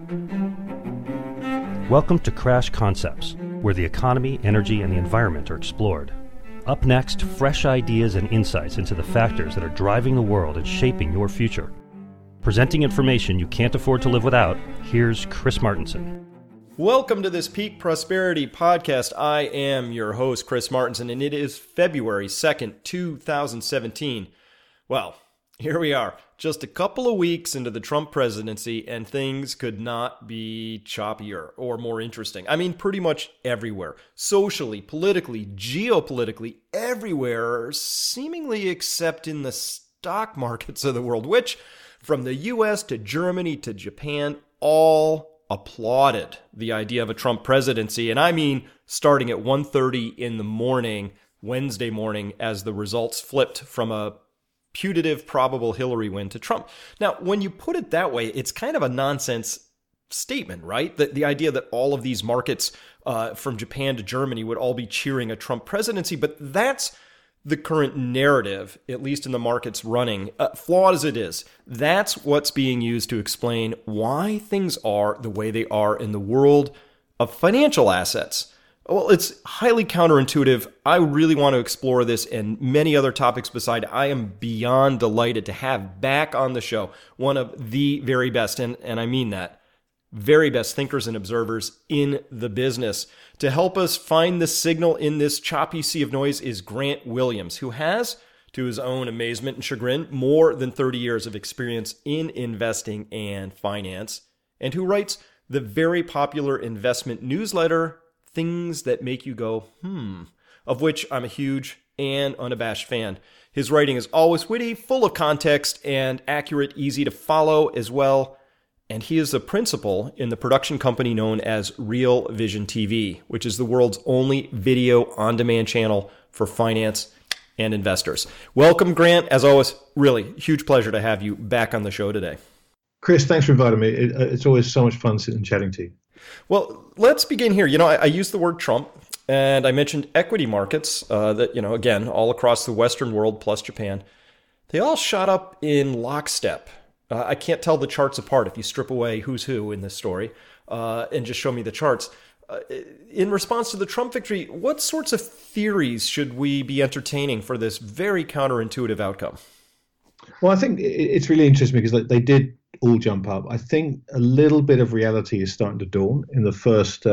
Welcome to Crash Concepts, where the economy, energy, and the environment are explored. Up next, fresh ideas and insights into the factors that are driving the world and shaping your future. Presenting information you can't afford to live without, here's Chris Martenson. Welcome to this Peak Prosperity Podcast. I am your host, Chris Martenson, and it is February 2nd, 2017. Well, here we are, just a couple of weeks into the Trump presidency, and things could not be choppier or more interesting. I mean, pretty much everywhere. Socially, politically, geopolitically, everywhere, seemingly except in the stock markets of the world, which, from the US to Germany to Japan, all applauded the idea of a Trump presidency. And I mean, starting at 1:30 in the morning, Wednesday morning, as the results flipped from a putative probable Hillary win to Trump. Now, when you put it that way, it's kind of a nonsense statement, right? The idea that all of these markets from Japan to Germany would all be cheering a Trump presidency, but that's the current narrative, at least in the markets running, flawed as it is. That's what's being used to explain why things are the way they are in the world of financial assets. Well, it's highly counterintuitive. I really want to explore this and many other topics beside. I am beyond delighted to have back on the show one of the very best, and I mean that, very best thinkers and observers in the business. To help us find the signal in this choppy sea of noise is Grant Williams, who has, to his own amazement and chagrin, more than 30 years of experience in investing and finance, and who writes the very popular investment newsletter, Things That Make You Go, of which I'm a huge and unabashed fan. His writing is always witty, full of context, and accurate, easy to follow as well. And he is the principal in the production company known as Real Vision TV, which is the world's only video on-demand channel for finance and investors. Welcome, Grant. As always, really huge pleasure to have you back on the show today. Chris, thanks for inviting me. It's always so much fun sitting and chatting to you. Well, let's begin here. I used the word Trump, and I mentioned equity markets that, again, all across the Western world plus Japan, they all shot up in lockstep. I can't tell the charts apart if you strip away who's who in this story and just show me the charts. In response to the Trump victory, what sorts of theories should we be entertaining for this very counterintuitive outcome? Well, I think it's really interesting because they did all jump up. I think a little bit of reality is starting to dawn in the first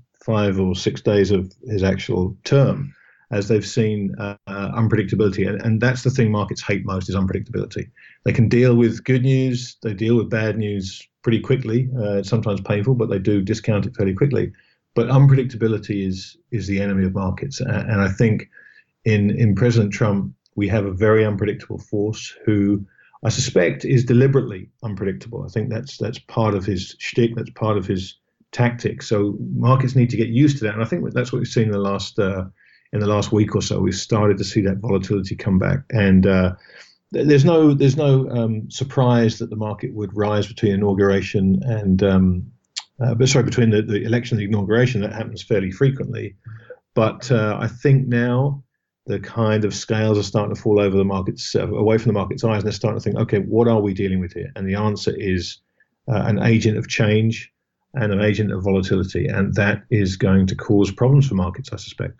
5 or 6 days of his actual term, as they've seen unpredictability. And that's the thing markets hate most, is unpredictability. They can deal with good news, they deal with bad news pretty quickly. It's sometimes painful, but they do discount it fairly quickly. But unpredictability is the enemy of markets. And I think in President Trump, we have a very unpredictable force who I suspect is deliberately unpredictable. I think that's part of his shtick, that's part of his tactic. So markets need to get used to that. And I think that's what we've seen in the last week or so. We've started to see that volatility come back. And there's no surprise that the market would rise between inauguration and between the election and the inauguration. That happens fairly frequently. But I think now the kind of scales are starting to fall over the markets, away from the market's eyes, and they're starting to think, okay, what are we dealing with here? And the answer is an agent of change and an agent of volatility, and that is going to cause problems for markets, I suspect.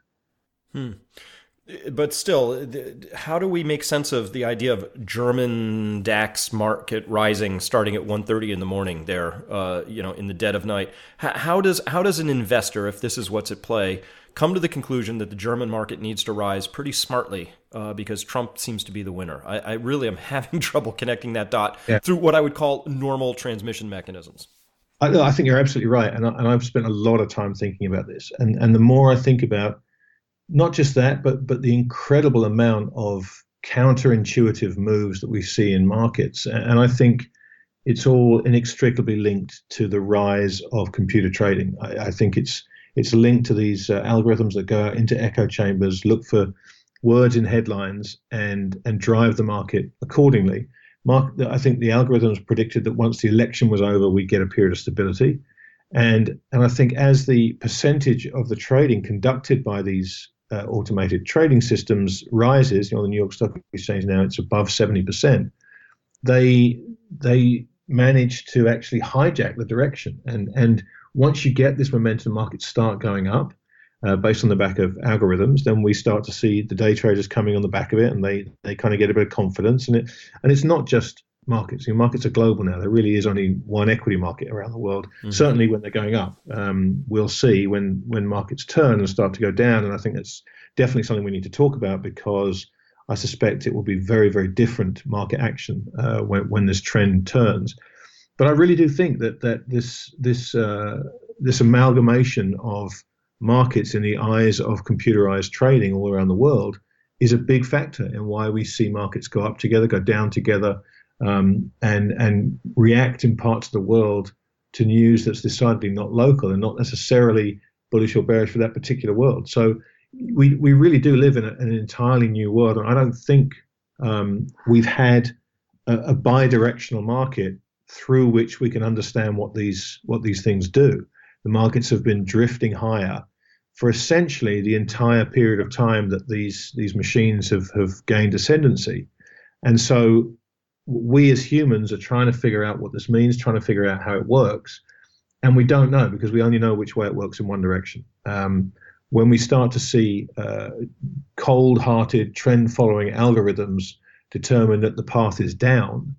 But still, how do we make sense of the idea of German DAX market rising starting at 1:30 in the morning there, in the dead of night? How does an investor, if this is what's at play, come to the conclusion that the German market needs to rise pretty smartly because Trump seems to be the winner? I really am having trouble connecting that dot through what I would call normal transmission mechanisms. I think you're absolutely right, and I've spent a lot of time thinking about this, and the more I think about not just that, but the incredible amount of counterintuitive moves that we see in markets, and I think it's all inextricably linked to the rise of computer trading. I think it's linked to these algorithms that go out into echo chambers, look for words in headlines, and drive the market accordingly. I think the algorithms predicted that once the election was over, we'd get a period of stability. And I think as the percentage of the trading conducted by these automated trading systems rises, the New York Stock Exchange now, it's above 70%, they managed to actually hijack the direction. And once you get this momentum, markets start going up based on the back of algorithms, then we start to see the day traders coming on the back of it, and they kind of get a bit of confidence. And it's not just markets. Markets are global now. There really is only one equity market around the world. Mm-hmm. Certainly when they're going up, we'll see when markets turn and start to go down. And I think that's definitely something we need to talk about, because I suspect it will be very, very different market action when this trend turns. But I really do think that this amalgamation of markets in the eyes of computerized trading all around the world is a big factor in why we see markets go up together, go down together, and react in parts of the world to news that's decidedly not local and not necessarily bullish or bearish for that particular world. So we really do live in an entirely new world, and I don't think we've had a bi-directional market through which we can understand what these things do. The markets have been drifting higher for essentially the entire period of time that these machines have gained ascendancy. And so we as humans are trying to figure out what this means, trying to figure out how it works. And we don't know, because we only know which way it works in one direction. When we start to see cold-hearted, trend-following algorithms determine that the path is down,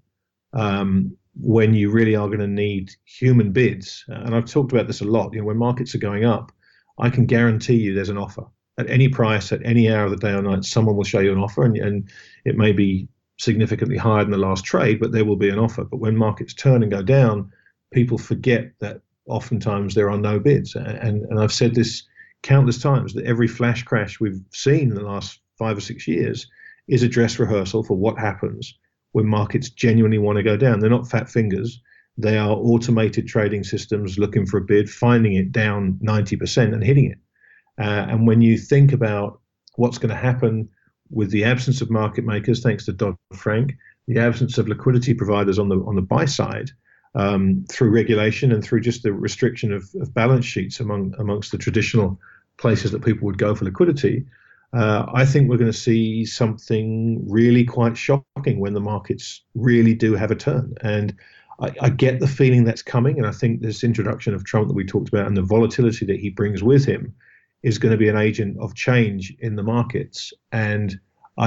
when you really are going to need human bids, and I've talked about this a lot, when markets are going up, I can guarantee you there's an offer. At any price, at any hour of the day or night, someone will show you an offer, and it may be significantly higher than the last trade, but there will be an offer. But when markets turn and go down, people forget that oftentimes there are no bids. And I've said this countless times, that every flash crash we've seen in the last 5 or 6 years is a dress rehearsal for what happens when markets genuinely want to go down. They're not fat fingers. They are automated trading systems looking for a bid, finding it down 90% and hitting it. And when you think about what's going to happen with the absence of market makers, thanks to Dodd-Frank, the absence of liquidity providers on the buy side, through regulation and through just the restriction of balance sheets amongst the traditional places that people would go for liquidity, I think we're going to see something really quite shocking when the markets really do have a turn. And I get the feeling that's coming, and I think this introduction of Trump that we talked about and the volatility that he brings with him is going to be an agent of change in the markets. And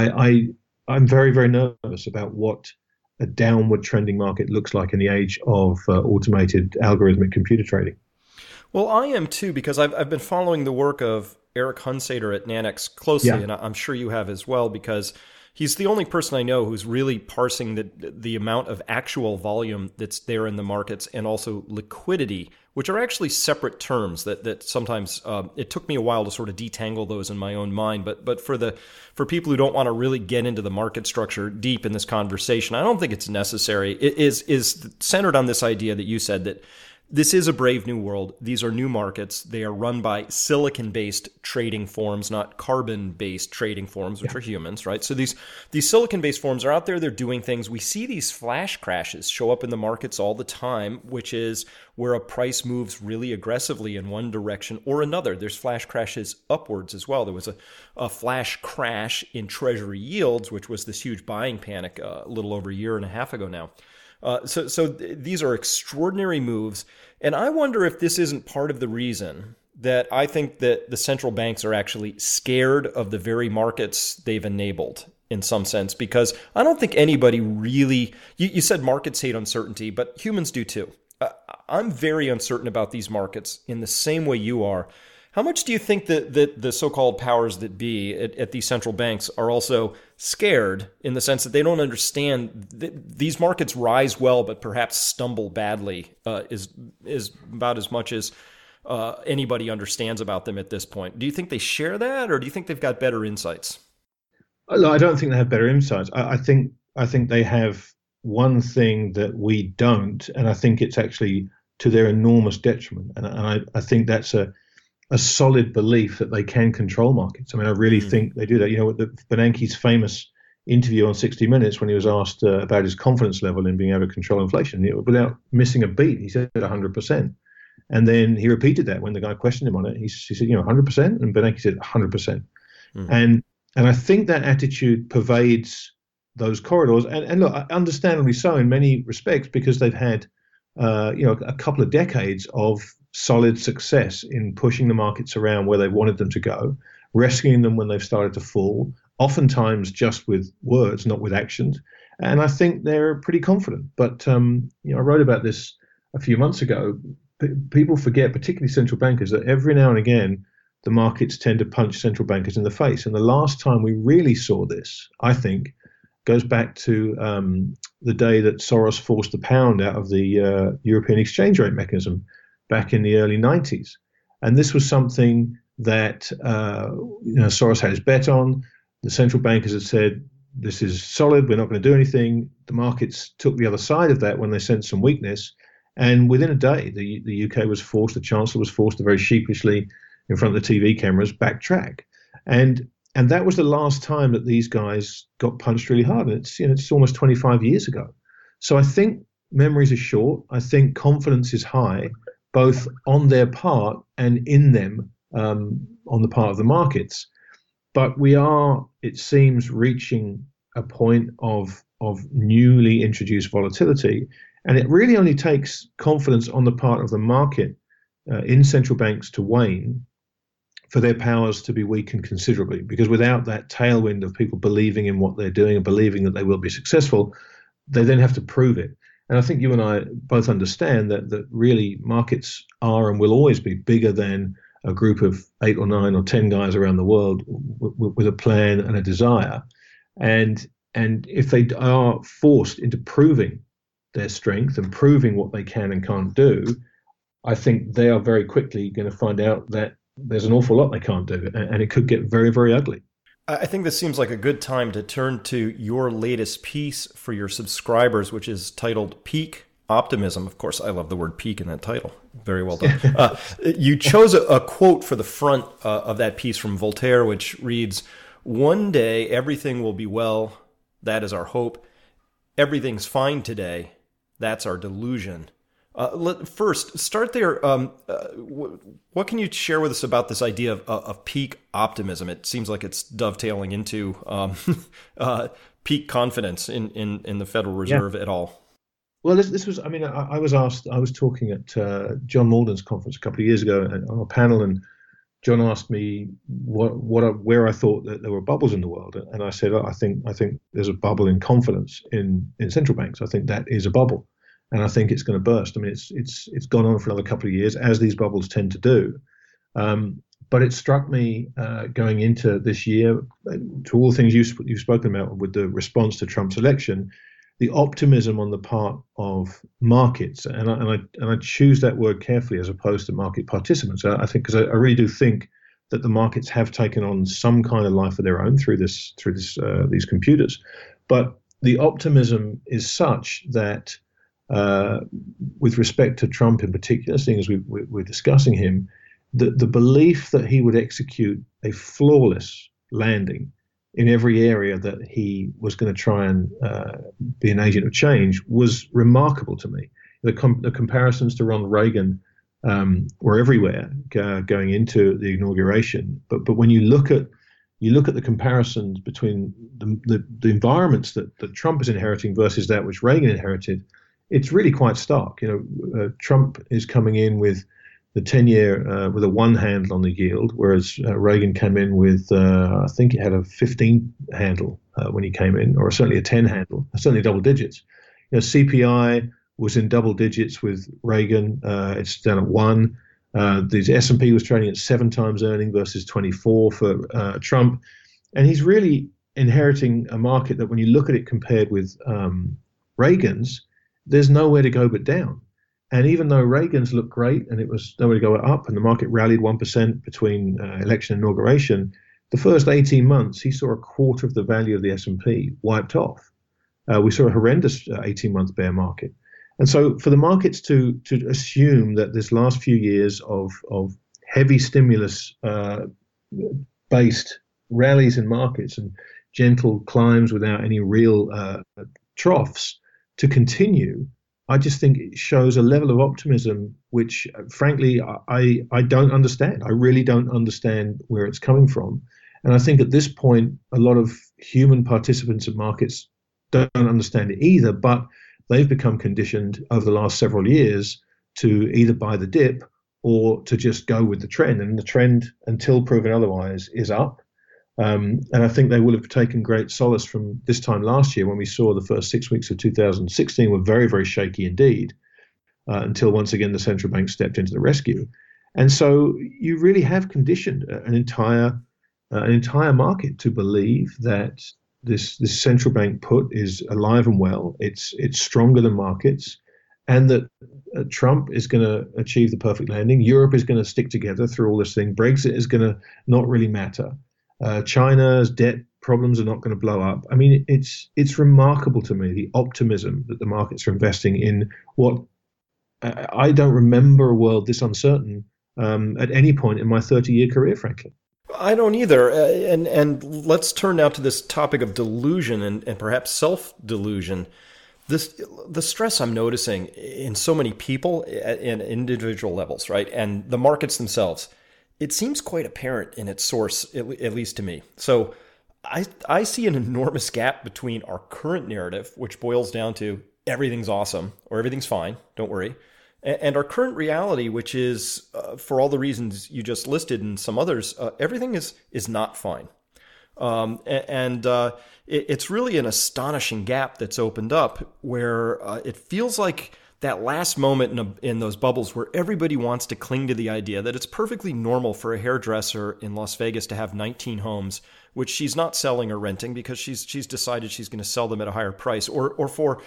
I'm very, very nervous about what a downward trending market looks like in the age of automated algorithmic computer trading. Well, I am too, because I've been following the work of Eric Hunsader at Nanex closely, yeah. And I'm sure you have as well, because he's the only person I know who's really parsing the amount of actual volume that's there in the markets and also liquidity, which are actually separate terms that sometimes it took me a while to sort of detangle those in my own mind. But for people who don't want to really get into the market structure deep in this conversation, I don't think it's necessary. It is centered on this idea that you said, that this is a brave new world. These are new markets. They are run by silicon-based trading forms, not carbon-based trading forms, which are humans, right? So these silicon-based forms are out there. They're doing things. We see these flash crashes show up in the markets all the time, which is where a price moves really aggressively in one direction or another. There's flash crashes upwards as well. There was a flash crash in Treasury yields, which was this huge buying panic a little over a year and a half ago now. So these are extraordinary moves. And I wonder if this isn't part of the reason that I think that the central banks are actually scared of the very markets they've enabled in some sense, because I don't think anybody really, you said markets hate uncertainty, but humans do too. I'm very uncertain about these markets in the same way you are. How much do you think that the so-called powers that be at these central banks are also scared, in the sense that they don't understand that these markets rise well, but perhaps stumble badly, is about as much as anybody understands about them at this point? Do you think they share that, or do you think they've got better insights? I don't think they have better insights. I think they have one thing that we don't, and I think it's actually to their enormous detriment. And I think that's a solid belief that they can control markets. I mean, I really think they do that. You know, the Bernanke's famous interview on 60 Minutes when he was asked about his confidence level in being able to control inflation, without missing a beat, he said 100%. And then he repeated that when the guy questioned him on it. He said, 100%? And Bernanke said 100%. And I think that attitude pervades those corridors. And look, understandably so in many respects, because they've had a couple of decades of solid success in pushing the markets around where they wanted them to go, rescuing them when they've started to fall, oftentimes just with words, not with actions. And I think they're pretty confident. But I wrote about this a few months ago. People forget, particularly central bankers, that every now and again the markets tend to punch central bankers in the face. And the last time we really saw this, I think, goes back to the day that Soros forced the pound out of the European exchange rate mechanism back in the early 90s. And this was something that Soros had his bet on. The central bankers had said, this is solid, we're not going to do anything. The markets took the other side of that when they sensed some weakness. And within a day, the UK was forced, the Chancellor was forced to very sheepishly, in front of the TV cameras, backtrack. And that was the last time that these guys got punched really hard. And it's almost 25 years ago. So I think memories are short. I think confidence is high, both on their part and in them on the part of the markets. But we are, it seems, reaching a point of newly introduced volatility. And it really only takes confidence on the part of the market in central banks to wane for their powers to be weakened considerably. Because without that tailwind of people believing in what they're doing and believing that they will be successful, they then have to prove it. And I think you and I both understand that really markets are and will always be bigger than a group of 8 or 9 or 10 guys around the world with a plan and a desire. And if they are forced into proving their strength and proving what they can and can't do, I think they are very quickly going to find out that there's an awful lot they can't do, and it could get very, very ugly. I think this seems like a good time to turn to your latest piece for your subscribers, which is titled Peak Optimism. Of course, I love the word peak in that title. Very well done. You chose a quote for the front of that piece from Voltaire, which reads, "One day everything will be well. That is our hope. Everything's fine today. That's our delusion." First, start there. What can you share with us about this idea of peak optimism? It seems like it's dovetailing into peak confidence in the Federal Reserve at all. Well, this was, I was asked, I was talking at John Malden's conference a couple of years ago on a panel, and John asked me where I thought that there were bubbles in the world. And I said, I think there's a bubble in confidence in central banks. I think that is a bubble. And I think it's going to burst. I mean, it's gone on for another couple of years, as these bubbles tend to do. But it struck me going into this year, to all the things you've spoken about with the response to Trump's election, the optimism on the part of markets, and I choose that word carefully as opposed to market participants. I think because I really do think that the markets have taken on some kind of life of their own through these computers, but the optimism is such that. With respect to Trump in particular, seeing as we're discussing him, the belief that he would execute a flawless landing in every area that he was going to try and be an agent of change was remarkable to me. The comparisons to Ronald Reagan were everywhere going into the inauguration. But when you look at the comparisons between the environments that Trump is inheriting versus that which Reagan inherited, it's really quite stark. Trump is coming in with the 10-year with a 1 handle on the yield, whereas Reagan came in with, I think it had a 15 handle when he came in, or certainly a 10 handle, certainly double digits. CPI was in double digits with Reagan. It's down at 1. The S&P was trading at 7 times earning versus 24 for Trump. And he's really inheriting a market that when you look at it compared with Reagan's, there's nowhere to go but down. And even though Reagan's looked great and it was nowhere to go up and the market rallied 1% between election and inauguration, the first 18 months, he saw a quarter of the value of the S&P wiped off. We saw a horrendous 18-month bear market. And so for the markets to assume that this last few years of heavy stimulus based rallies in markets and gentle climbs without any real troughs to continue, I just think it shows a level of optimism which, frankly, I don't understand. I really don't understand where it's coming from. And I think at this point, a lot of human participants in markets don't understand it either, but they've become conditioned over the last several years to either buy the dip or to just go with the trend. And the trend, until proven otherwise, is up. And I think they will have taken great solace from this time last year when we saw the first 6 weeks of 2016 were very, very shaky indeed, until once again the central bank stepped into the rescue. And so you really have conditioned an entire market to believe that this central bank put is alive and well. It's stronger than markets, and that Trump is going to achieve the perfect landing. Europe is going to stick together through all this thing. Brexit is going to not really matter. China's debt problems are not going to blow up. I mean, it's remarkable to me, the optimism that the markets are investing in what I don't remember a world this uncertain at any point in my 30-year career, frankly. I don't either. And let's turn now to this topic of delusion and perhaps self-delusion. The stress I'm noticing in so many people in individual levels, right? And the markets themselves, it seems quite apparent in its source, at least to me. So I see an enormous gap between our current narrative, which boils down to everything's awesome or everything's fine, don't worry, and our current reality, which is, for all the reasons you just listed and some others, everything is not fine. It's really an astonishing gap that's opened up where it feels like that last moment in those bubbles where everybody wants to cling to the idea that it's perfectly normal for a hairdresser in Las Vegas to have 19 homes, which she's not selling or renting because she's decided she's going to sell them at a higher price, or for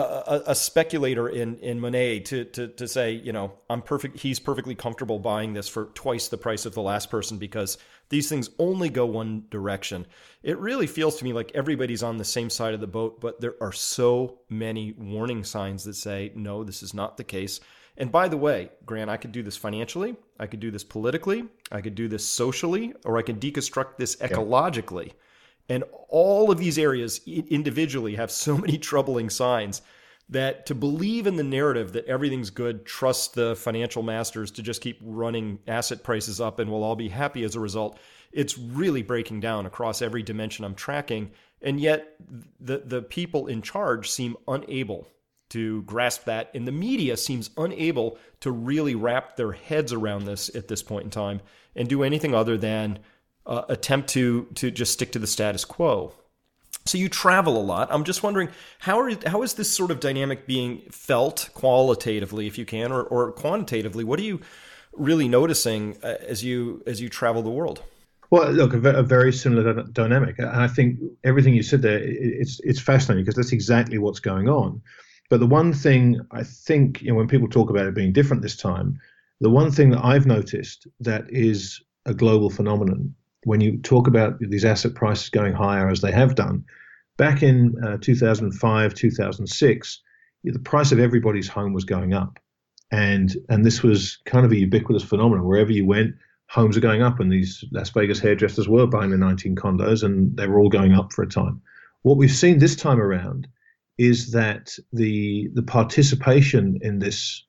a speculator in Monet to say, you know, he's perfectly comfortable buying this for twice the price of the last person because these things only go one direction. It really feels to me like everybody's on the same side of the boat, but there are so many warning signs that say, no, this is not the case. And by the way, Grant, I could do this financially, I could do this politically, I could do this socially, or I could deconstruct this ecologically. And all of these areas individually have so many troubling signs that to believe in the narrative that everything's good, trust the financial masters to just keep running asset prices up and we'll all be happy as a result, it's really breaking down across every dimension I'm tracking. And yet the people in charge seem unable to grasp that, and the media seems unable to really wrap their heads around this at this point in time and do anything other than attempt to just stick to the status quo. So you travel a lot. I'm just wondering, how is this sort of dynamic being felt qualitatively, if you can, or quantitatively? What are you really noticing as you travel the world? Well, look, a very similar dynamic. And I think everything you said there, it's fascinating because that's exactly what's going on. But the one thing I think, when people talk about it being different this time, the one thing that I've noticed that is a global phenomenon, when you talk about these asset prices going higher as they have done, back in 2005, 2006, the price of everybody's home was going up. And this was kind of a ubiquitous phenomenon. Wherever you went, homes are going up, and these Las Vegas hairdressers were buying the 19 condos, and they were all going up for a time. What we've seen this time around is that the participation in this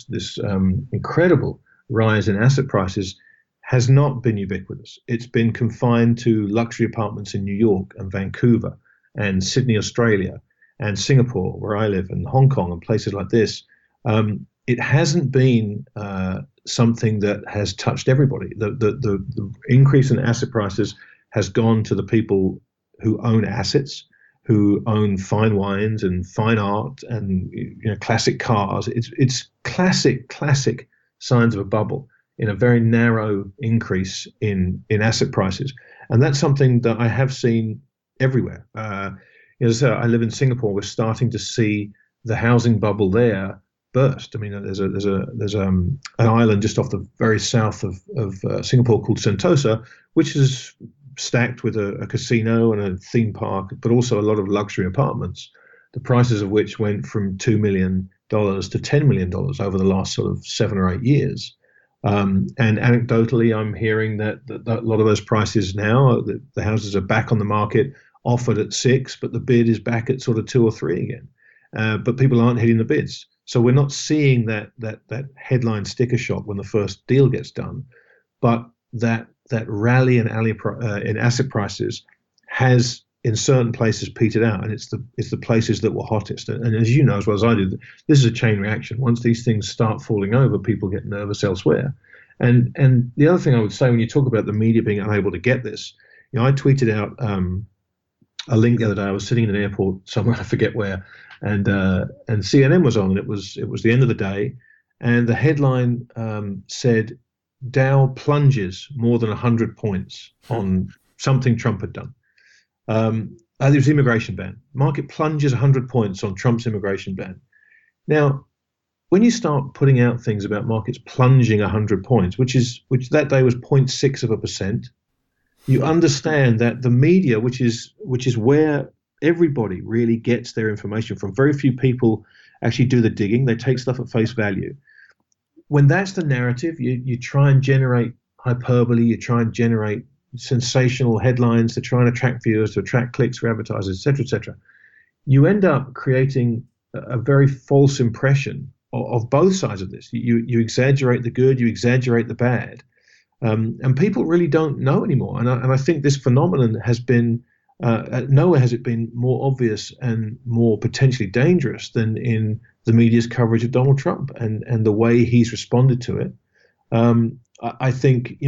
incredible rise in asset prices has not been ubiquitous. It's been confined to luxury apartments in New York and Vancouver and Sydney, Australia, and Singapore, where I live, and Hong Kong and places like this. It hasn't been something that has touched everybody. The increase in asset prices has gone to the people who own assets, who own fine wines and fine art and classic cars. It's classic signs of a bubble in a very narrow increase in asset prices, and that's something that I have seen everywhere. So I live in Singapore. We're starting to see the housing bubble there burst. I mean, there's an island just off the very south of Singapore called Sentosa, which is stacked with a casino and a theme park, but also a lot of luxury apartments, the prices of which went from $2 million to $10 million over the last sort of 7 or 8 years. And anecdotally, I'm hearing that a lot of those prices now, the houses are back on the market, offered at 6, but the bid is back at sort of 2 or 3 again. But people aren't hitting the bids. So we're not seeing that headline sticker shock when the first deal gets done, but that rally in asset prices has in certain places petered out, and it's the places that were hottest. And as you know as well as I do, this is a chain reaction. Once these things start falling over, people get nervous elsewhere. And the other thing I would say when you talk about the media being unable to get this, I tweeted out a link the other day. I was sitting in an airport somewhere, I forget where, and CNN was on, and it was the end of the day, and the headline said Dow plunges more than 100 points on something Trump had done. It was the immigration ban. Market plunges 100 points on Trump's immigration ban. Now, when you start putting out things about markets plunging 100 points, which that day was 0.6%, you understand that the media, which is where everybody really gets their information from, very few people actually do the digging. They take stuff at face value. When that's the narrative, you try and generate hyperbole, you try and generate sensational headlines to try and attract viewers, to attract clicks for advertisers, et cetera, et cetera. You end up creating a very false impression of both sides of this. You exaggerate the good, you exaggerate the bad, and people really don't know anymore. And I think this phenomenon has been, nowhere has it been more obvious and more potentially dangerous than in the media's coverage of Donald Trump and the way he's responded to it. I think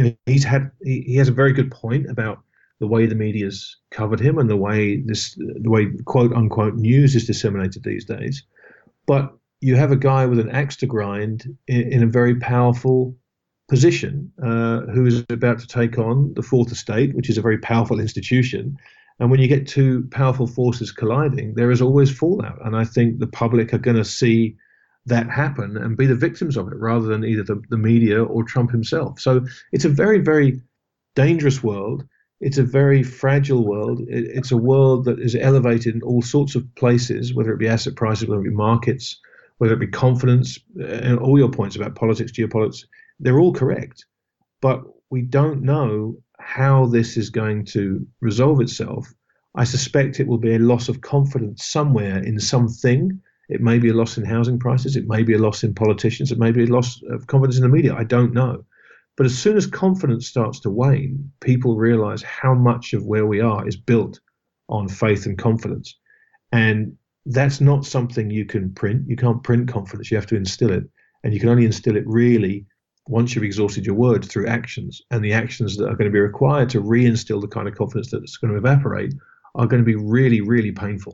he has a very good point about the way the media's covered him and the way quote unquote news is disseminated these days. But you have a guy with an axe to grind in a very powerful position who is about to take on the Fourth Estate, which is a very powerful institution. And when you get two powerful forces colliding, there is always fallout. And I think the public are going to see that happen and be the victims of it rather than either the media or Trump himself. So it's a very, very dangerous world. It's a very fragile world. It's a world that is elevated in all sorts of places, whether it be asset prices, whether it be markets, whether it be confidence, and all your points about politics, geopolitics, they're all correct. But we don't know how this is going to resolve itself. I suspect it will be a loss of confidence somewhere in something. It may be a loss in housing prices. It may be a loss in politicians. It may be a loss of confidence in the media. I don't know. But as soon as confidence starts to wane, people realize how much of where we are is built on faith and confidence. And that's not something you can print. You can't print confidence. You have to instill it. And you can only instill it really once you've exhausted your words through actions. And the actions that are going to be required to reinstill the kind of confidence that's going to evaporate are going to be really, really painful.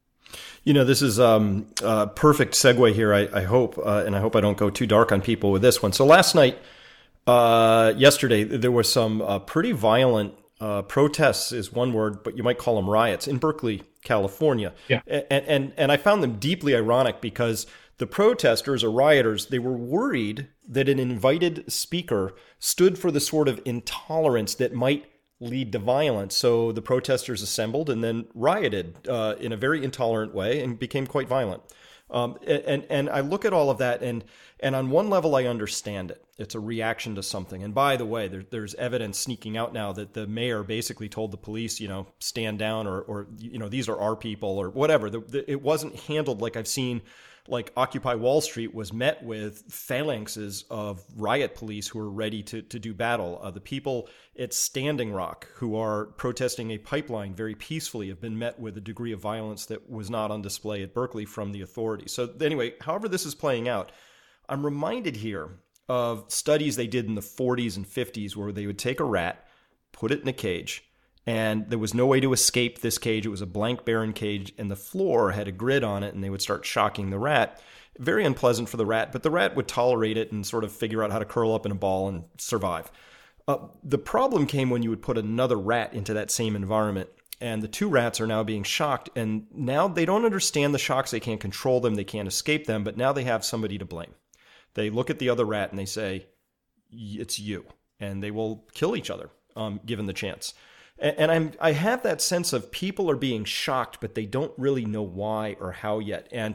This is a perfect segue here, I hope, and I hope I don't go too dark on people with this one. So last night, yesterday, there was some pretty violent protests is one word, but you might call them riots in Berkeley, California. Yeah. And I found them deeply ironic because the protesters or rioters, they were worried that an invited speaker stood for the sort of intolerance that might lead to violence. So the protesters assembled and then rioted in a very intolerant way and became quite violent. And I look at all of that, and on one level, I understand it. It's a reaction to something. And by the way, there's evidence sneaking out now that the mayor basically told the police, stand down or these are our people or whatever. It wasn't handled like I've seen. Like Occupy Wall Street was met with phalanxes of riot police who are ready to do battle. The people at Standing Rock who are protesting a pipeline very peacefully have been met with a degree of violence that was not on display at Berkeley from the authorities. So anyway, however this is playing out, I'm reminded here of studies they did in the 40s and 50s where they would take a rat, put it in a cage, and there was no way to escape this cage. It was a blank, barren cage, and the floor had a grid on it, and they would start shocking the rat. Very unpleasant for the rat, but the rat would tolerate it and sort of figure out how to curl up in a ball and survive. The problem came when you would put another rat into that same environment, and the two rats are now being shocked, and now they don't understand the shocks. They can't control them. They can't escape them, but now they have somebody to blame. They look at the other rat, and they say, it's you, and they will kill each other given the chance. And I have that sense of people are being shocked, but they don't really know why or how yet. And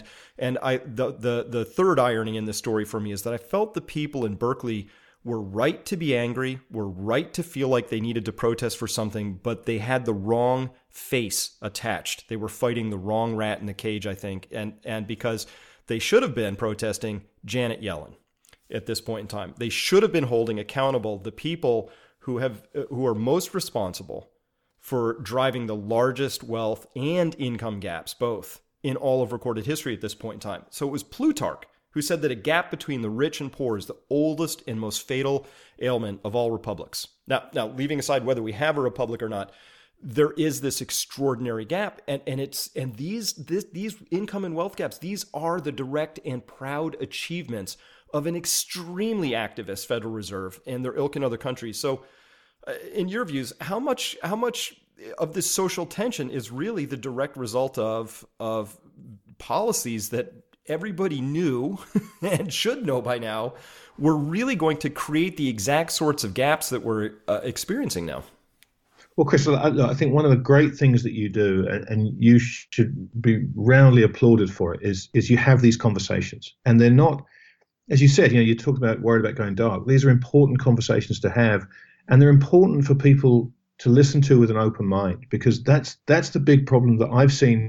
the third irony in this story for me is that I felt the people in Berkeley were right to be angry, were right to feel like they needed to protest for something, but they had the wrong face attached. They were fighting the wrong rat in the cage, I think, and because they should have been protesting Janet Yellen at this point in time. They should have been holding accountable the people who are most responsible for driving the largest wealth and income gaps, both, in all of recorded history at this point in time. So it was Plutarch who said that a gap between the rich and poor is the oldest and most fatal ailment of all republics. Now, leaving aside whether we have a republic or not, there is this extraordinary gap, and these income and wealth gaps, these are the direct and proud achievements of an extremely activist Federal Reserve and their ilk in other countries. So, in your views, how much of this social tension is really the direct result of policies that everybody knew and should know by now were really going to create the exact sorts of gaps that we're experiencing now? Well, Chris, I think one of the great things that you do, and you should be roundly applauded for it, is you have these conversations. And they're not, as you said, you talk about worried about going dark. These are important conversations to have, and they're important for people to listen to with an open mind, because that's the big problem that I've seen,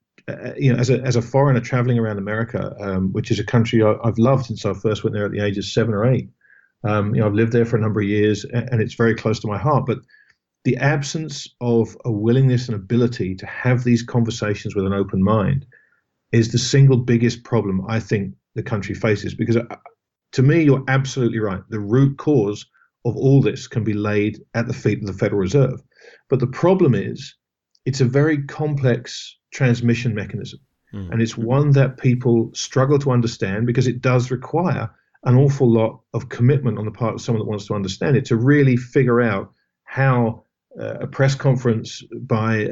as a foreigner traveling around America, which is a country I've loved since I first went there at the age of 7 or 8. I've lived there for a number of years, and it's very close to my heart. But the absence of a willingness and ability to have these conversations with an open mind is the single biggest problem I think the country faces. Because to me, you're absolutely right. The root cause of all this can be laid at the feet of the Federal Reserve. But the problem is, it's a very complex transmission mechanism. And it's one that people struggle to understand, because it does require an awful lot of commitment on the part of someone that wants to understand it, to really figure out how a press conference by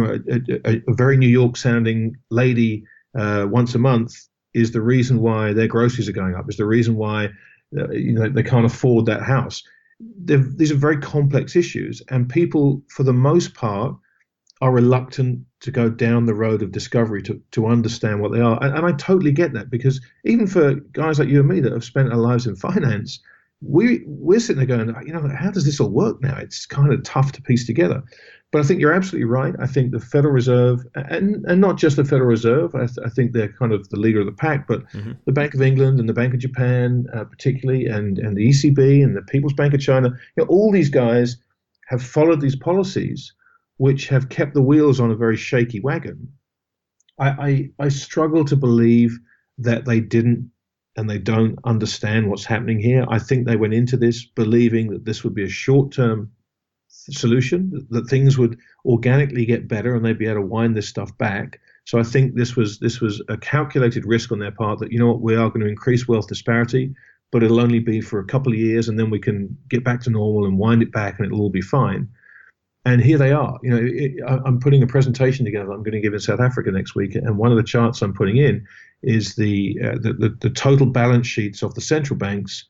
a very New York sounding lady once a month is the reason why their groceries are going up, is the reason why they can't afford that house. These are very complex issues, and people, for the most part, are reluctant to go down the road of discovery to understand what they are. And I totally get that, because even for guys like you and me that have spent our lives in finance, we're sitting there going, how does this all work now? It's kind of tough to piece together. But I think you're absolutely right. I think the Federal Reserve, and not just the Federal Reserve, I think they're kind of the leader of the pack, but the Bank of England and the Bank of Japan particularly, and the ECB and the People's Bank of China, all these guys have followed these policies which have kept the wheels on a very shaky wagon. I struggle to believe that they didn't and they don't understand what's happening here. I think they went into this believing that this would be a short-term solution, that things would organically get better and they'd be able to wind this stuff back. So I think this was a calculated risk on their part that, we are going to increase wealth disparity, but it'll only be for a couple of years, and then we can get back to normal and wind it back and it'll all be fine. And here they are. I'm putting a presentation together I'm going to give in South Africa next week, and one of the charts I'm putting in is the total balance sheets of the central banks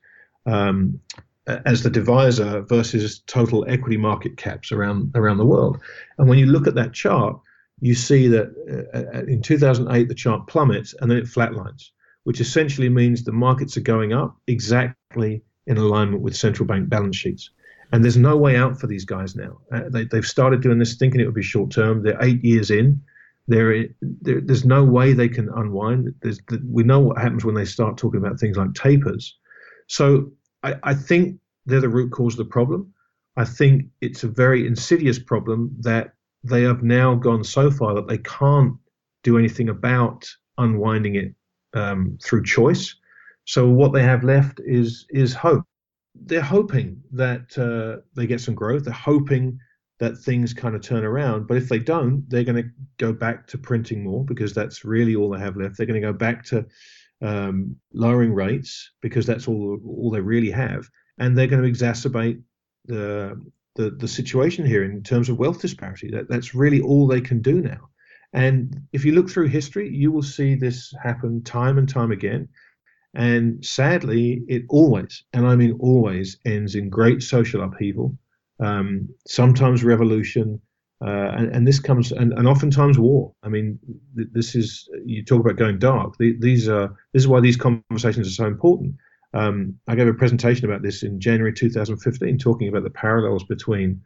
as the divisor versus total equity market caps around the world. And when you look at that chart, you see that in 2008 the chart plummets and then it flatlines, which essentially means the markets are going up exactly in alignment with central bank balance sheets. And there's no way out for these guys now. They've started doing this thinking it would be short term. They're 8 years in. There's no way they can unwind. We know what happens when they start talking about things like tapers. So I think they're the root cause of the problem. I think it's a very insidious problem that they have now gone so far that they can't do anything about unwinding it through choice. So what they have left is hope. They're hoping that they get some growth. They're hoping that things kind of turn around. But if they don't, they're going to go back to printing more, because that's really all they have left. They're going to go back to lowering rates, because that's all they really have. And they're going to exacerbate the situation here in terms of wealth disparity. That's really all they can do now. And if you look through history, you will see this happen time and time again. And sadly, it always, and I mean always, ends in great social upheaval, sometimes revolution, and this comes, and oftentimes war. I mean, this is, you talk about going dark. This is why these conversations are so important. I gave a presentation about this in January 2015, talking about the parallels between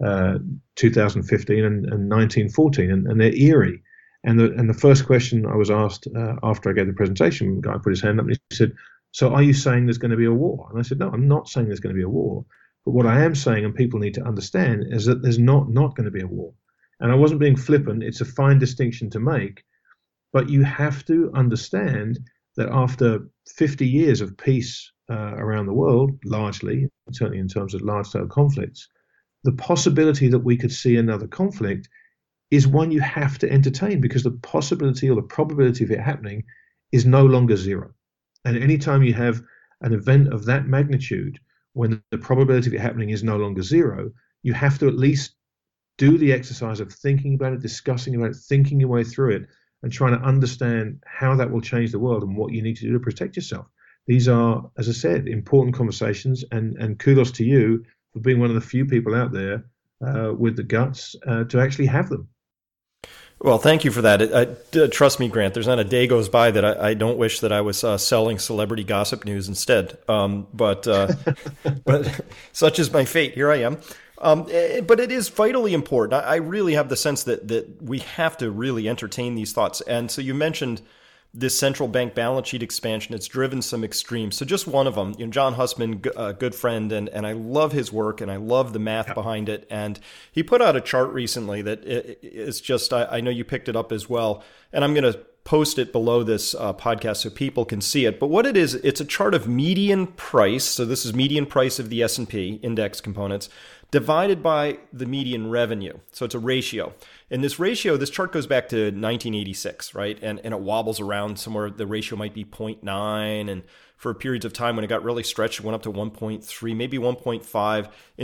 2015 and 1914, and they're eerie. And the first question I was asked after I gave the presentation, the guy put his hand up and he said, "So are you saying there's going to be a war?" And I said, "No, I'm not saying there's going to be a war. But what I am saying, and people need to understand, is that there's not going to be a war. And I wasn't being flippant. It's a fine distinction to make. But you have to understand that after 50 years of peace around the world, largely, certainly in terms of large-scale conflicts, the possibility that we could see another conflict is one you have to entertain, because the possibility or the probability of it happening is no longer zero. And anytime you have an event of that magnitude, when the probability of it happening is no longer zero, you have to at least do the exercise of thinking about it, discussing about it, thinking your way through it, and trying to understand how that will change the world and what you need to do to protect yourself. These are, as I said, important conversations, and kudos to you for being one of the few people out there with the guts to actually have them. Well, thank you for that. Trust me, Grant, there's not a day goes by that I don't wish that I was selling celebrity gossip news instead. But such is my fate. Here I am. But it is vitally important. I really have the sense that we have to really entertain these thoughts. And so you mentioned this central bank balance sheet expansion. It's driven some extremes. So just one of them, John Hussman, a good friend, and I love his work and I love the math behind it. And he put out a chart recently that is just, I know you picked it up as well. And I'm going to post it below this podcast so people can see it. But what it is, it's a chart of median price. So this is median price of the S&P index components divided by the median revenue. So it's a ratio. And this ratio, this chart goes back to 1986, right? And it wobbles around somewhere. The ratio might be 0.9. And for periods of time when it got really stretched, it went up to 1.3, maybe 1.5. In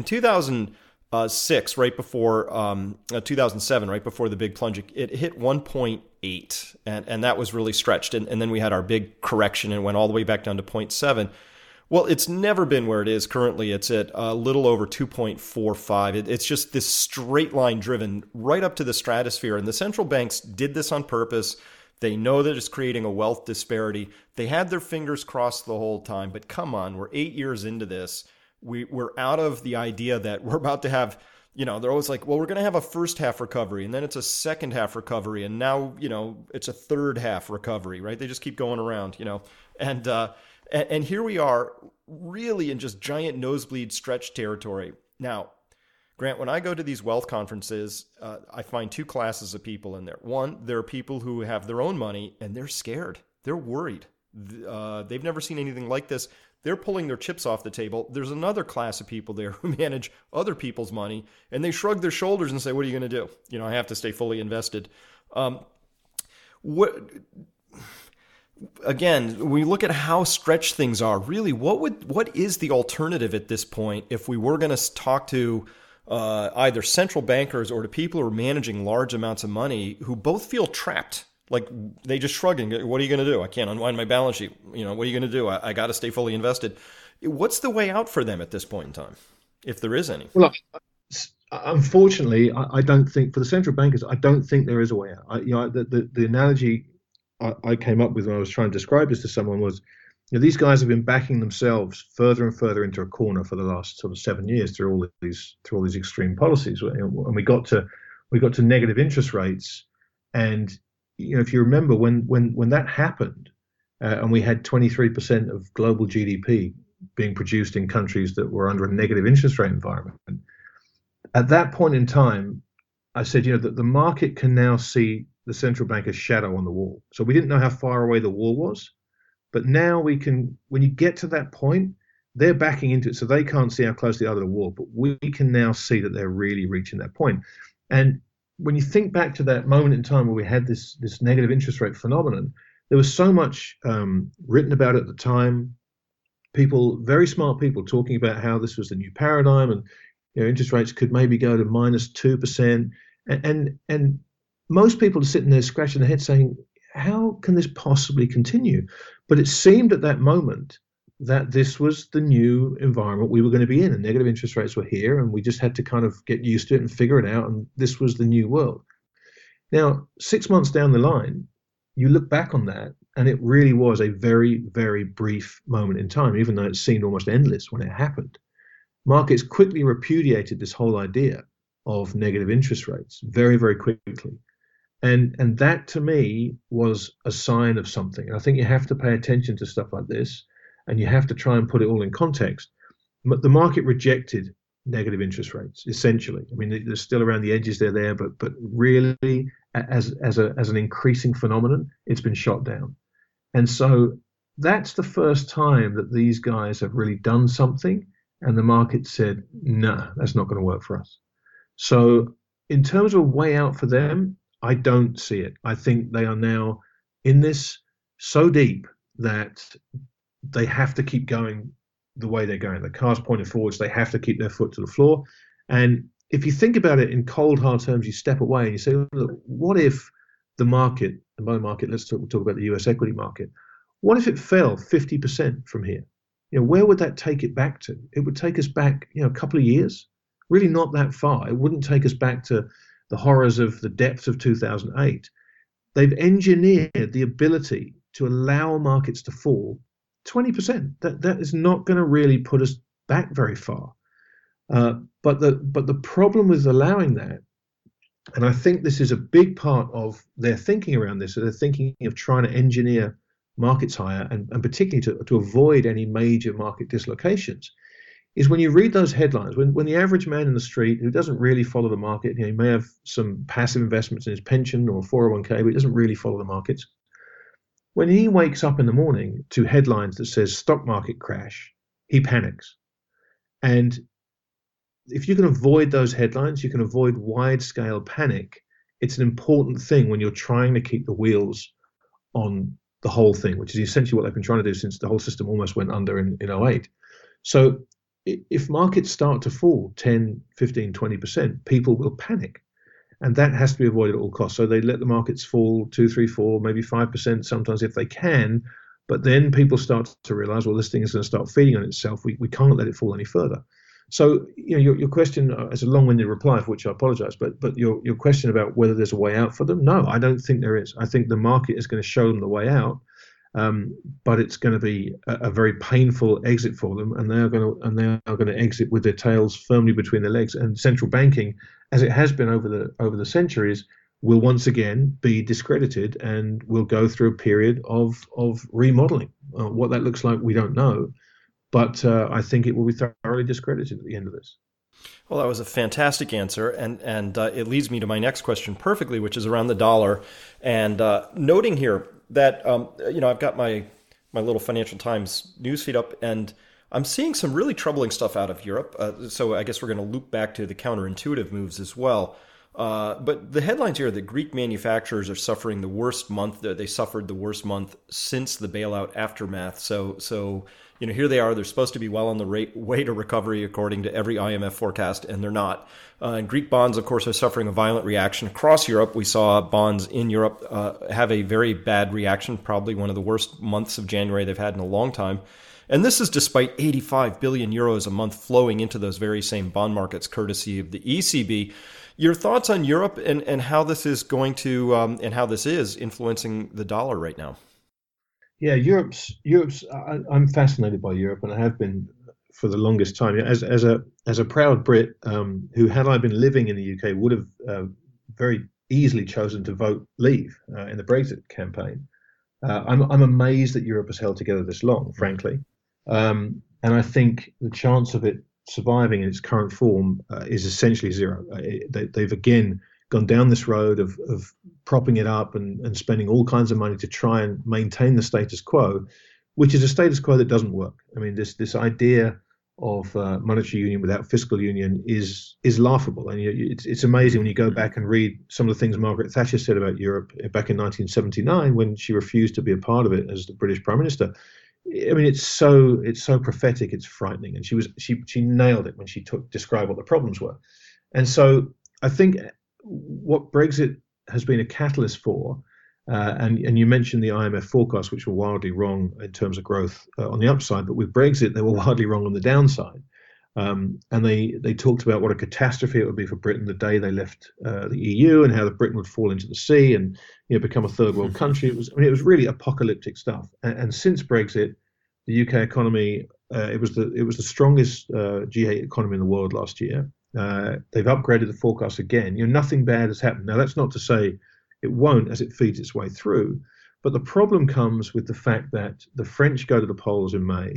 2006, right before 2007, right before the big plunge, it hit 1.8. And that was really stretched. And then we had our big correction and went all the way back down to 0.7. Well, it's never been where it is currently. It's at a little over 2.45. It's just this straight line driven right up to the stratosphere. And the central banks did this on purpose. They know that it's creating a wealth disparity. They had their fingers crossed the whole time. But come on, we're 8 years into this. We're out of the idea that we're about to have, they're always like, well, we're going to have a first half recovery and then it's a second half recovery. And now, it's a third half recovery, right? They just keep going around, And here we are really in just giant nosebleed stretch territory. Now, Grant, when I go to these wealth conferences, I find two classes of people in there. One, there are people who have their own money and they're scared. They're worried. They've never seen anything like this. They're pulling their chips off the table. There's another class of people there who manage other people's money and they shrug their shoulders and say, what are you going to do? I have to stay fully invested. Again, when we look at how stretched things are, really, what is the alternative at this point if we were going to talk to either central bankers or to people who are managing large amounts of money who both feel trapped? Like they just shrug and go, what are you going to do? I can't unwind my balance sheet. What are you going to do? I got to stay fully invested. What's the way out for them at this point in time, if there is any? Well, unfortunately, I don't think for the central bankers, I don't think there is a way out. The analogy I came up with when I was trying to describe this to someone was, these guys have been backing themselves further and further into a corner for the last sort of 7 years through all these extreme policies, and we got to negative interest rates, and if you remember when that happened, and we had 23% of global GDP being produced in countries that were under a negative interest rate environment, at that point in time, I said, that the market can now see the central banker's shadow on the wall. So we didn't know how far away the wall was, but now we can, when you get to that point, they're backing into it, so they can't see how close they are to the wall, but we can now see that they're really reaching that point. And when you think back to that moment in time where we had this negative interest rate phenomenon, there was so much written about it at the time, people, very smart people, talking about how this was the new paradigm, and interest rates could maybe go to -2%, and most people are sitting there scratching their head saying, how can this possibly continue? But it seemed at that moment that this was the new environment we were going to be in, and negative interest rates were here, and we just had to kind of get used to it and figure it out, and this was the new world. Now, 6 months down the line, you look back on that, and it really was a very, very brief moment in time, even though it seemed almost endless when it happened. Markets quickly repudiated this whole idea of negative interest rates very, very quickly. And that to me was a sign of something. And I think you have to pay attention to stuff like this, and you have to try and put it all in context. the market rejected negative interest rates essentially. I mean, they're still around the edges, they're there, but really as an increasing phenomenon, it's been shot down. And so that's the first time that these guys have really done something, and the market said, "No, that's not going to work for us." So in terms of a way out for them, I don't see it. I think they are now in this so deep that they have to keep going the way they're going. The car's pointed forwards. They have to keep their foot to the floor. And if you think about it in cold, hard terms, you step away and you say, look, what if the market, and by market, let's talk about the US equity market. What if it fell 50% from here? Where would that take it back to? It would take us back, a couple of years, really not that far. It wouldn't take us back to the horrors of the depths of 2008. They've engineered the ability to allow markets to fall 20%. That is not going to really put us back very far. But the problem with allowing that, and I think this is a big part of their thinking around this, so they're thinking of trying to engineer markets higher, and particularly to avoid any major market dislocations, is when you read those headlines, when the average man in the street who doesn't really follow the market, he may have some passive investments in his pension or 401k, but he doesn't really follow the markets. When he wakes up in the morning to headlines that says stock market crash, he panics. And if you can avoid those headlines, you can avoid wide-scale panic. It's an important thing when you're trying to keep the wheels on the whole thing, which is essentially what they've been trying to do since the whole system almost went under in 08. So if markets start to fall 10, 15, 20%, people will panic. And that has to be avoided at all costs. So they let the markets fall 2, 3, 4, maybe 5% sometimes if they can. But then people start to realize, well, this thing is going to start feeding on itself. We can't let it fall any further. So your question is a long-winded reply, for which I apologize, but your question about whether there's a way out for them, no, I don't think there is. I think the market is going to show them the way out, but it's going to be a very painful exit for them, and they are going to exit with their tails firmly between their legs. And central banking, as it has been over the centuries, will once again be discredited, and will go through a period of remodeling. What that looks like, we don't know. But I think it will be thoroughly discredited at the end of this. Well, that was a fantastic answer, and it leads me to my next question perfectly, which is around the dollar. And noting here that I've got my little Financial Times newsfeed up, and I'm seeing some really troubling stuff out of Europe. So I guess we're going to loop back to the counterintuitive moves as well. But the headlines here: the Greek manufacturers are suffering the worst month. They suffered the worst month since the bailout aftermath. So here they are. They're supposed to be well on the way to recovery, according to every IMF forecast, and they're not. And Greek bonds, of course, are suffering a violent reaction across Europe. We saw bonds in Europe have a very bad reaction, probably one of the worst months of January they've had in a long time. And this is despite 85 billion euros a month flowing into those very same bond markets, courtesy of the ECB. Your thoughts on Europe and how this is going to and how this is influencing the dollar right now? Yeah, Europe's. I'm fascinated by Europe, and I have been for the longest time. As a proud Brit, who, had I been living in the UK, would have very easily chosen to vote leave in the Brexit campaign. I'm amazed that Europe has held together this long, frankly, and I think the chance of it surviving in its current form is essentially zero. They've again gone down this road of propping it up and spending all kinds of money to try and maintain the status quo, which is a status quo that doesn't work. I mean, this idea of monetary union without fiscal union is laughable. And it's amazing when you go back and read some of the things Margaret Thatcher said about Europe back in 1979 when she refused to be a part of it as the British Prime Minister. I mean, it's so prophetic, it's frightening, and she nailed it when she described what the problems were. And so I think what Brexit has been a catalyst for, and you mentioned the IMF forecasts, which were wildly wrong in terms of growth on the upside, but with Brexit they were wildly wrong on the downside. And they talked about what a catastrophe it would be for Britain the day they left the EU, and how Britain would fall into the sea and become a third world country. It was really apocalyptic stuff. And since Brexit, the UK economy it was the strongest G8 economy in the world last year. They've upgraded the forecast again. Nothing bad has happened. Now that's not to say it won't as it feeds its way through, but the problem comes with the fact that the French go to the polls in May.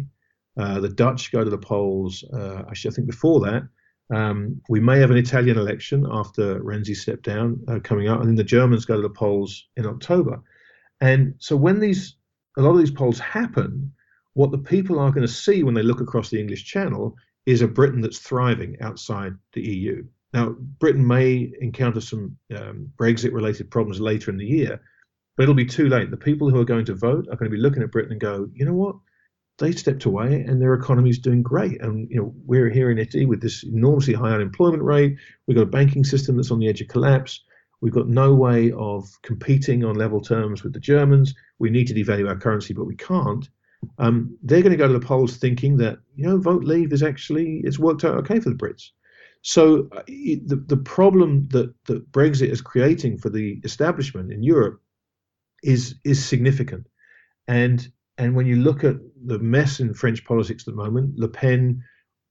The Dutch go to the polls. Actually, I think before that, we may have an Italian election after Renzi stepped down coming up, and then the Germans go to the polls in October. And so when a lot of these polls happen, what the people are going to see when they look across the English Channel is a Britain that's thriving outside the EU. Now, Britain may encounter some Brexit-related problems later in the year, but it'll be too late. The people who are going to vote are going to be looking at Britain and go, you know what? They stepped away and their economy is doing great. And we're here in Italy with this enormously high unemployment rate. We've got a banking system that's on the edge of collapse. We've got no way of competing on level terms with the Germans. We need to devalue our currency, but we can't. They're going to go to the polls thinking that, vote leave it's worked out okay for the Brits. So the problem that Brexit is creating for the establishment in Europe is significant. And when you look at the mess in French politics at the moment, Le Pen,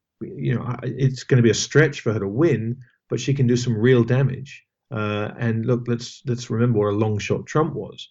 it's going to be a stretch for her to win, but she can do some real damage. And look, let's remember what a long shot Trump was.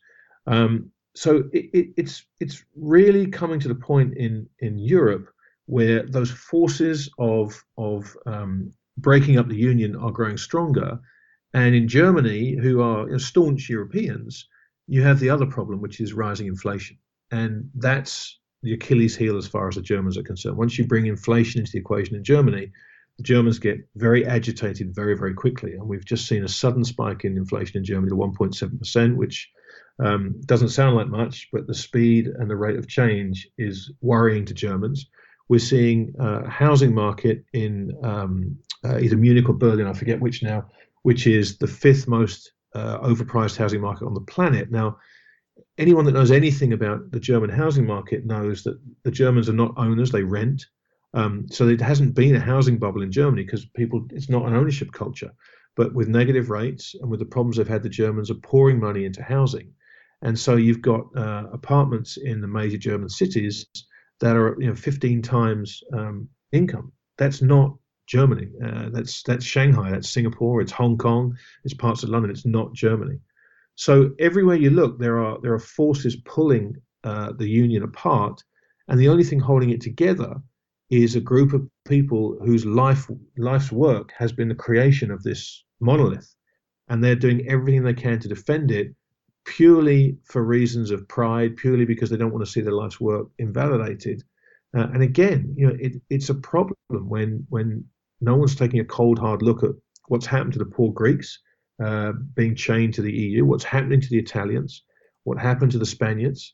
So it's really coming to the point in Europe where those forces of breaking up the union are growing stronger, and in Germany, who are staunch Europeans, you have the other problem, which is rising inflation. And that's the Achilles heel as far as the Germans are concerned. Once you bring inflation into the equation in Germany, the Germans get very agitated very, very quickly. And we've just seen a sudden spike in inflation in Germany to 1.7%, which doesn't sound like much, but the speed and the rate of change is worrying to Germans. We're seeing a housing market in either Munich or Berlin, I forget which now, which is the fifth most overpriced housing market on the planet. Now, anyone that knows anything about the German housing market knows that the Germans are not owners, they rent. So there hasn't been a housing bubble in Germany because it's not an ownership culture. But with negative rates and with the problems they've had, the Germans are pouring money into housing. And so you've got apartments in the major German cities that are 15 times income. That's not Germany. That's Shanghai, that's Singapore, it's Hong Kong, it's parts of London. It's not Germany. So everywhere you look, there are forces pulling the union apart, and the only thing holding it together is a group of people whose life's work has been the creation of this monolith, and they're doing everything they can to defend it, purely for reasons of pride, purely because they don't want to see their life's work invalidated. And again, it's a problem when no one's taking a cold, hard look at what's happened to the poor Greeks being chained to the EU, what's happening to the Italians, what happened to the Spaniards.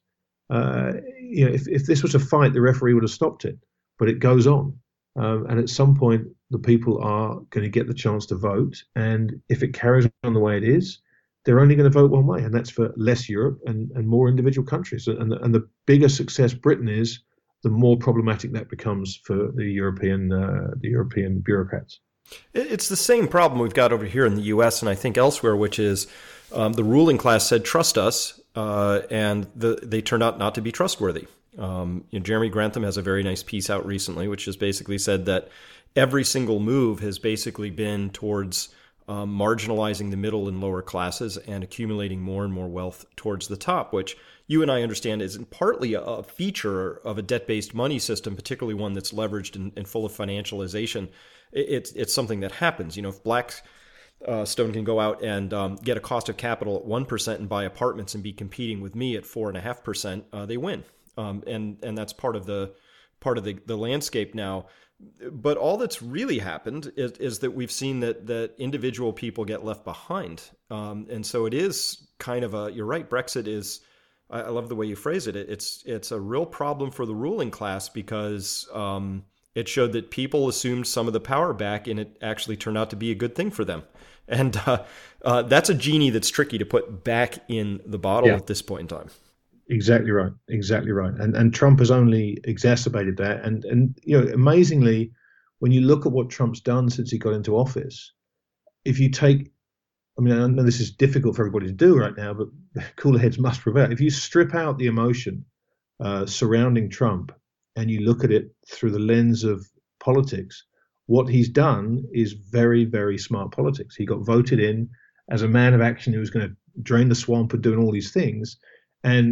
If this was a fight, the referee would have stopped it, but it goes on. And at some point, the people are going to get the chance to vote. And if it carries on the way it is, they're only going to vote one way, and that's for less Europe and more individual countries. And the bigger success Britain is, the more problematic that becomes for the European bureaucrats. It's the same problem we've got over here in the U.S. and I think elsewhere, which is the ruling class said, trust us, and they turned out not to be trustworthy. Jeremy Grantham has a very nice piece out recently, which has basically said that every single move has basically been towards marginalizing the middle and lower classes and accumulating more and more wealth towards the top, which you and I understand is partly a feature of a debt-based money system, particularly one that's leveraged and full of financialization. It's something that happens. If Blackstone can go out and get a cost of capital at 1% and buy apartments and be competing with me at 4.5%, they win. And that's part of the landscape now. But all that's really happened is that we've seen that individual people get left behind. And so it is kind of you're right, Brexit is, I love the way you phrase it. It's a real problem for the ruling class because it showed that people assumed some of the power back, and it actually turned out to be a good thing for them. And that's a genie that's tricky to put back in the bottle at this point in time. Exactly right. And Trump has only exacerbated that. And amazingly, when you look at what Trump's done since he got into office, if you take, I know this is difficult for everybody to do right now, but cooler heads must prevail. If you strip out the emotion surrounding Trump and you look at it through the lens of politics, what he's done is very, very smart politics. He got voted in as a man of action who was going to drain the swamp and doing all these things. And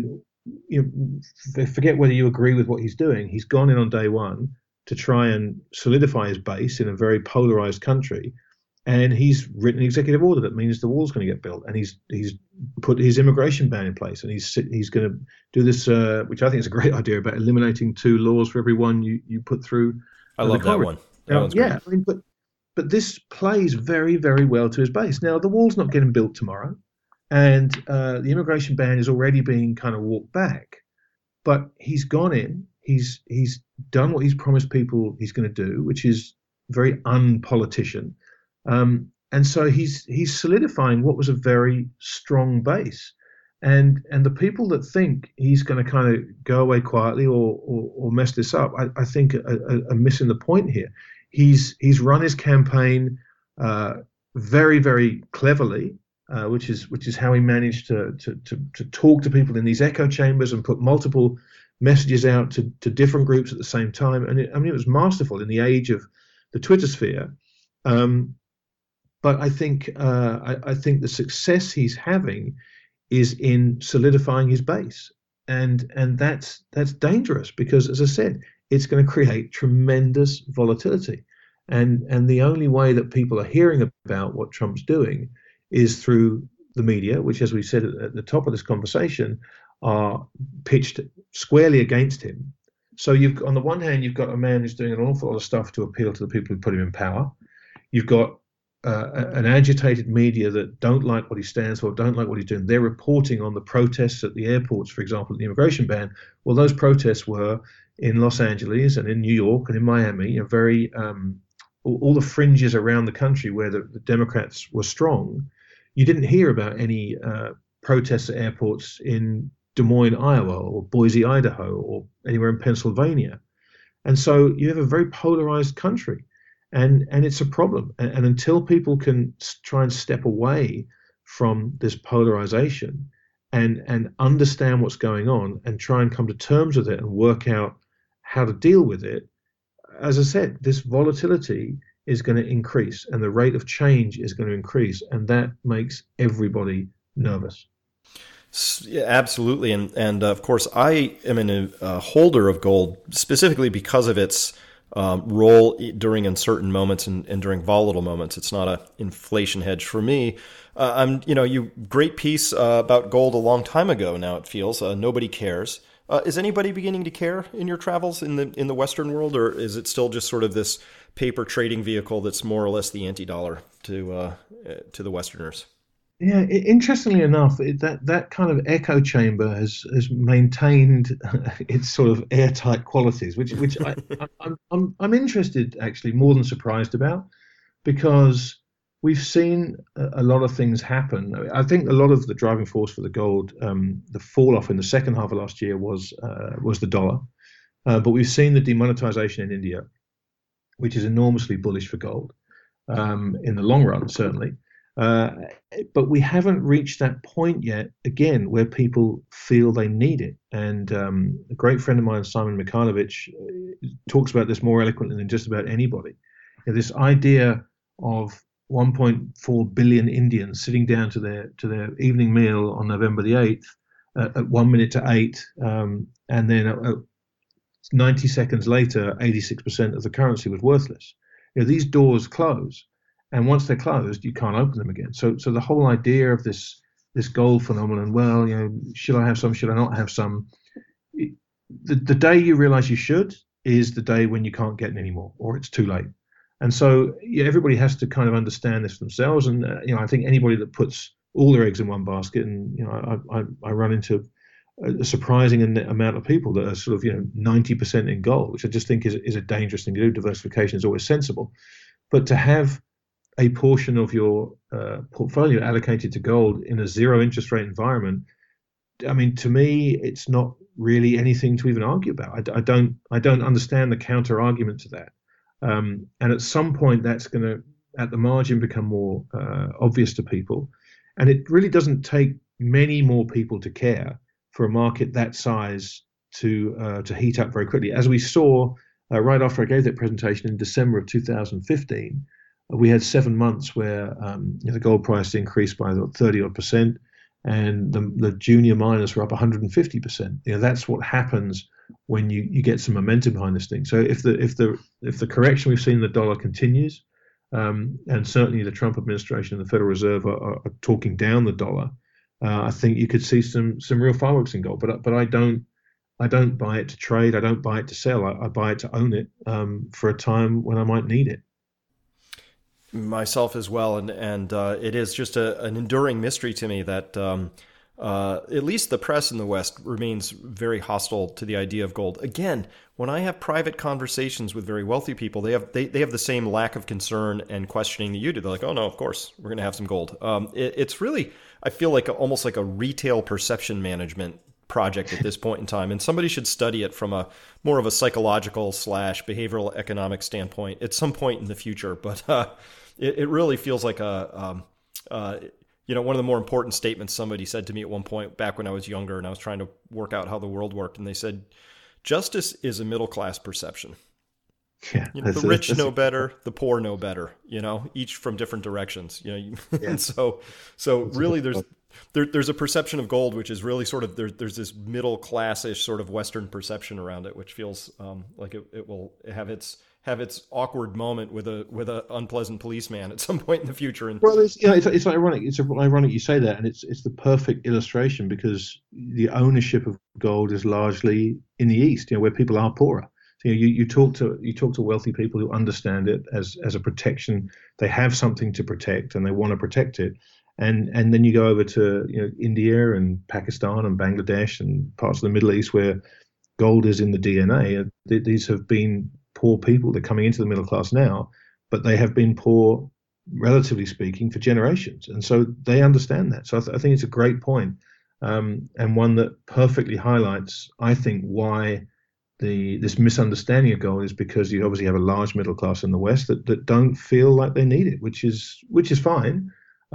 forget whether you agree with what he's doing. He's gone in on day one to try and solidify his base in a very polarized country, and he's written an executive order that means the wall's going to get built, and he's put his immigration ban in place, and he's going to do this, which I think is a great idea, about eliminating 2 laws for every one you put through. I love that one. Yeah, I mean, but this plays very, very well to his base. Now, the wall's not getting built tomorrow, and the immigration ban is already being kind of walked back. But he's gone in, he's done what he's promised people he's going to do, which is very unpolitician. And so he's solidifying what was a very strong base. And the people that think he's going to kind of go away quietly or mess this up, I think are missing the point here. He's run his campaign very, very cleverly, which is how he managed to talk to people in these echo chambers and put multiple messages out to different groups at the same time. And it was masterful in the age of the Twitter sphere. But I think the success he's having is in solidifying his base, and that's dangerous because, as I said, it's going to create tremendous volatility, and the only way that people are hearing about what Trump's doing is through the media, which, as we said at the top of this conversation, are pitched squarely against him. So on the one hand, you've got a man who's doing an awful lot of stuff to appeal to the people who put him in power. You've got an agitated media that don't like what he stands for, don't like what he's doing. They're reporting on the protests at the airports, for example, the immigration ban. Well, those protests were in Los Angeles and in New York and in Miami, very all the fringes around the country where the Democrats were strong. You didn't hear about any protests at airports in Des Moines, Iowa, or Boise, Idaho, or anywhere in Pennsylvania. And so you have a very polarized country. And it's a problem. And until people can try and step away from this polarization and understand what's going on and try and come to terms with it and work out how to deal with it, as I said, this volatility is going to increase and the rate of change is going to increase. And that makes everybody nervous. Yeah, absolutely. And of course, I am a holder of gold specifically because of its role during uncertain moments and during volatile moments. It's not an inflation hedge for me. You great piece about gold a long time ago. Now it feels nobody cares. Is anybody beginning to care in your travels in the Western world, or is it still just sort of this paper trading vehicle that's more or less the anti-dollar to the Westerners? Yeah, interestingly enough, that kind of echo chamber has maintained its sort of airtight qualities, which I'm interested, actually, more than surprised about, because we've seen a lot of things happen. I think a lot of the driving force for the gold, the fall off in the second half of last year was the dollar, but we've seen the demonetization in India, which is enormously bullish for gold in the long run, certainly. But we haven't reached that point yet, again, where people feel they need it. And a great friend of mine, Simon Mikhailovich, talks about this more eloquently than just about anybody. This idea of 1.4 billion Indians sitting down to their evening meal on November the 8th at 1 minute to 8, and then 90 seconds later, 86% of the currency was worthless. These doors close. And once they're closed, you can't open them again. So the whole idea of this gold phenomenon, well, should I have some, should I not have some? The day you realize you should is the day when you can't get any more, or it's too late. And so everybody has to kind of understand this themselves. And I think anybody that puts all their eggs in one basket, and I run into a surprising amount of people that are sort of 90% in gold, which I just think is a dangerous thing to do. Diversification is always sensible, but to have a portion of your portfolio allocated to gold in a zero interest rate environment, I mean, to me, it's not really anything to even argue about. I don't understand the counter argument to that. And at some point, that's going to, at the margin, become more obvious to people. And it really doesn't take many more people to care for a market that size to heat up very quickly. As we saw right after I gave that presentation in December of 2015. We had 7 months where the gold price increased by 30 odd percent. and the junior miners were up 150%. That's what happens when you get some momentum behind this thing. So if the correction we've seen in the dollar continues, and certainly the Trump administration and the Federal Reserve are talking down the dollar, I think you could see some real fireworks in gold. But I don't buy it to trade. I don't buy it to sell. I buy it to own it for a time when I might need it. Myself as well, and it is just an enduring mystery to me that at least the press in the West remains very hostile to the idea of gold. Again, when I have private conversations with very wealthy people, they have the same lack of concern and questioning that you do. They're like, "Oh no, of course we're going to have some gold." It's really, I feel like almost like a retail perception management project at this point in time, and somebody should study it from a more of a psychological / behavioral economic standpoint at some point in the future. But it really feels like one of the more important statements somebody said to me at one point back when I was younger and I was trying to work out how the world worked. And they said, justice is a middle class perception. Yeah, the rich know better, the poor know better, each from different directions, and so really there's a perception of gold, which is really sort of, there's this middle class-ish sort of Western perception around it, which feels like it will have its awkward moment with a unpleasant policeman at some point in the future. And well, it's ironic. It's ironic you say that, and it's the perfect illustration because the ownership of gold is largely in the East, where people are poorer. So, you talk to wealthy people who understand it as a protection. They have something to protect, and they want to protect it. And then you go over to India and Pakistan and Bangladesh and parts of the Middle East where gold is in the DNA. These have been poor people. They're coming into the middle class now, but they have been poor, relatively speaking, for generations. And so they understand that. So I think it's a great point, and one that perfectly highlights, I think, why this misunderstanding of gold is because you obviously have a large middle class in the West that don't feel like they need it, which is fine.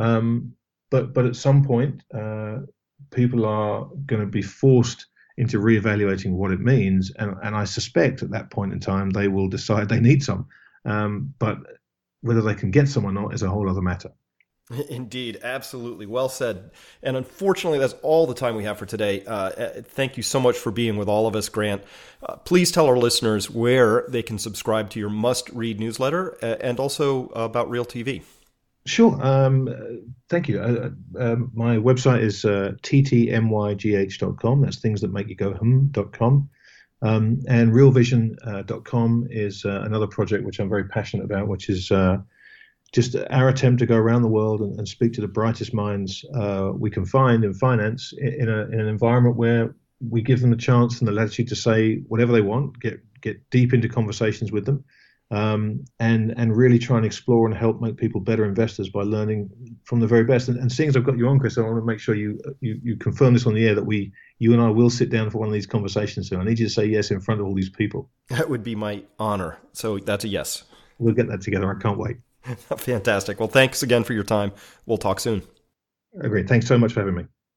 But at some point, people are going to be forced into reevaluating what it means, and I suspect at that point in time they will decide they need some. But whether they can get some or not is a whole other matter. Indeed, absolutely. Well said. And unfortunately, that's all the time we have for today. Thank you so much for being with all of us, Grant. Please tell our listeners where they can subscribe to your must-read newsletter and also about Real TV. Sure. Thank you. My website is ttmygh.com. That's things that make you go .com. And realvision.com is another project which I'm very passionate about, which is just our attempt to go around the world and speak to the brightest minds we can find in finance in an environment where we give them the chance and the latitude to say whatever they want, get deep into conversations with them, and really try and explore and help make people better investors by learning from the very best. And seeing as I've got you on, Chris, I want to make sure you confirm this on the air that you and I will sit down for one of these conversations soon. I need you to say yes in front of all these people. That would be my honor. So that's a yes. We'll get that together. I can't wait. Fantastic. Well, thanks again for your time. We'll talk soon. Great. Thanks so much for having me.